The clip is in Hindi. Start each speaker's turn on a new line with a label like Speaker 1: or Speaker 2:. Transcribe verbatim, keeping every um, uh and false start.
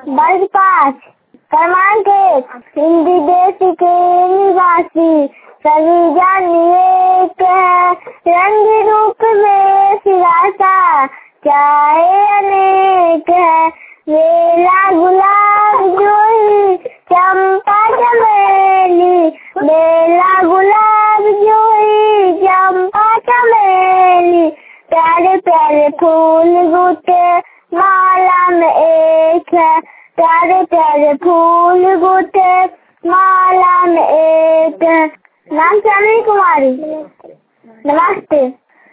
Speaker 1: वर्ग पाँच क्रमांक एक हिंदी देश के निवासी सभी जानिए एक है रंग रूप में सिरासा चाहे अनेक है बेला गुलाब जूही चंपा चमेली बेला गुलाब जूही चंपा चमेली प्यारे प्यारे फूल गुटे माला में एक है प्यारे प्यारे फूल गुटे माला में एक है। नाम सनी कुमारी। नमस्ते।